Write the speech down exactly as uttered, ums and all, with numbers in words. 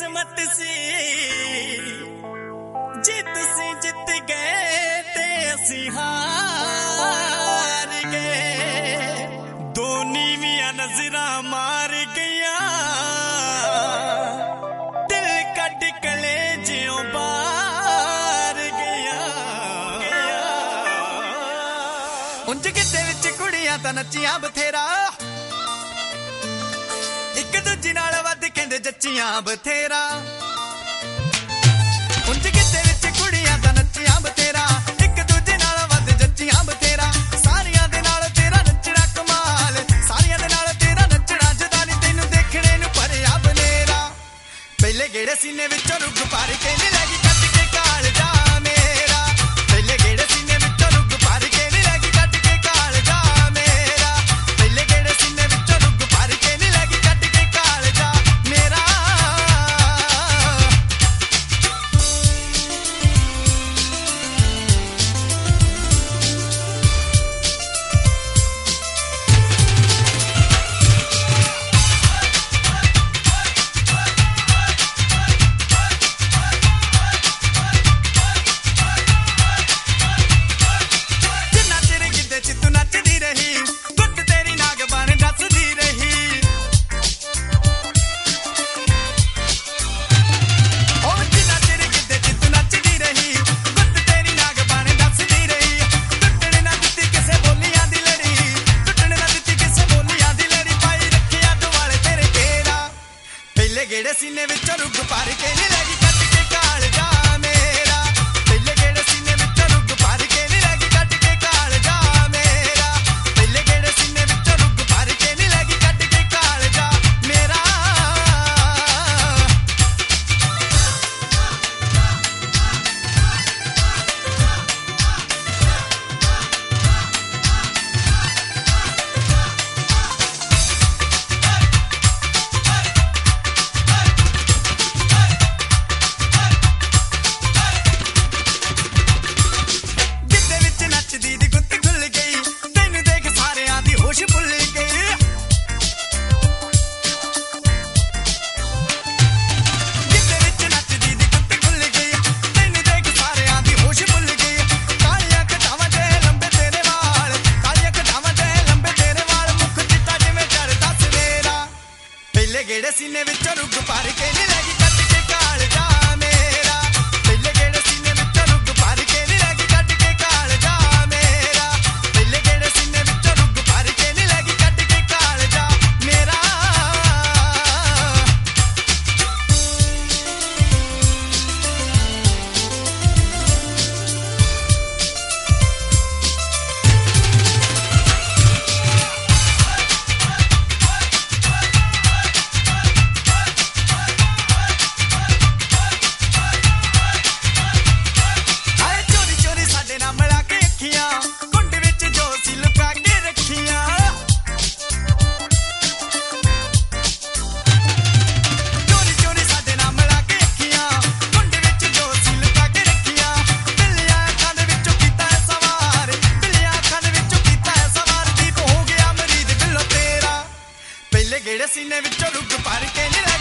किस्मत सी जी तुसी जित गए ते असी हार गए दो नीवियां नजरां मार गया दिल कट कले ज्यों बार गया उंज गिद्दे विच कुड़ियां तां नच्चियां बथेरा एक दूजी नाल वध कहंदे जच्चियां बथेरा उंज गिद्दे विच कुड़ियां तां नच्चियां बथेरा एक दूजी नाल वध जच्चियां बथेरा सारियां दे नाल तेरा नच्चना कमाल सारियां दे नाल तेरा नच्चना जदा नी तैनूं देखणे नूं भरिया बनेरा पहले गेड़े सीने विचों रुग पार के नी लगी कट के काल जा मेरा पहले गेड़े सीने विचों रुग पार के नी लगी कट के काल जा मेरा पहले गेड़े सीने विचों रुग पार के नी लगी कट के काल जा मेरा गेड़े सीने विचों रुग पार के नी लगी कट के काल जा मेरा पहले गेड़े सीने विचों रुग पार के नी लगी कट के काल जा मेरा पहले गेड़े सीने विचों रुग पार के नी लगी कट के काल जा मेरा गेड़े सीने विचों रुग पार के नी लगी कट के काल जा मेरा पहले गेड़े सीने विचों रुग पार के नी लगी कट के काल जा मेरा पहले गेड़े सीने विचों रुग पार के नी लगी कट के काल जा मेरा गेड़े सीने विचों रुग पार के नी